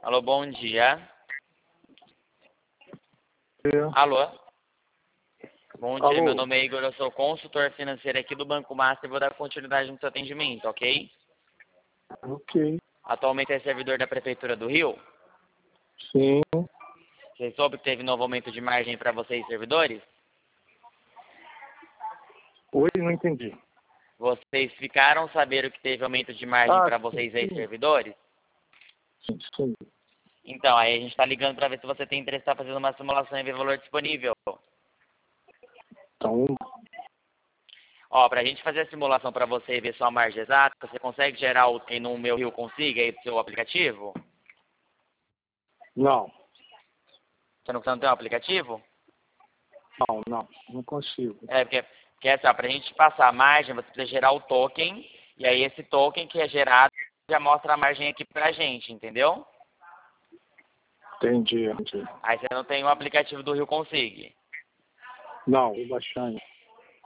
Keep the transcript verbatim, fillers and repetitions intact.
Alô, bom dia. É. Alô? Bom Alô? dia, meu nome é Igor, eu sou consultor financeiro aqui do Banco Master e vou dar continuidade no seu atendimento, ok? Ok. Atualmente é servidor da Prefeitura do Rio. Sim. Você soube que teve novo aumento de margem para vocês, servidores? Oi, não entendi. Vocês ficaram sabendo que teve aumento de margem Ah, para sim, vocês aí, sim. servidores? Sim, sim. Então, aí a gente está ligando para ver se você tem interesse em estar fazendo uma simulação e ver o valor disponível. Então, Ó, para a gente fazer a simulação para você e ver sua margem exata, você consegue gerar o tem no Meu Rio Consiga aí do seu aplicativo? não. Você não, você não tem um aplicativo? Não, não. Não consigo. É, porque, porque assim, ó, pra gente passar a margem, você precisa gerar o token, e aí esse token que é gerado já mostra a margem aqui pra gente, entendeu? Entendi, entendi. Aí você não tem o aplicativo do Rio Consig. Não, vou baixar ainda.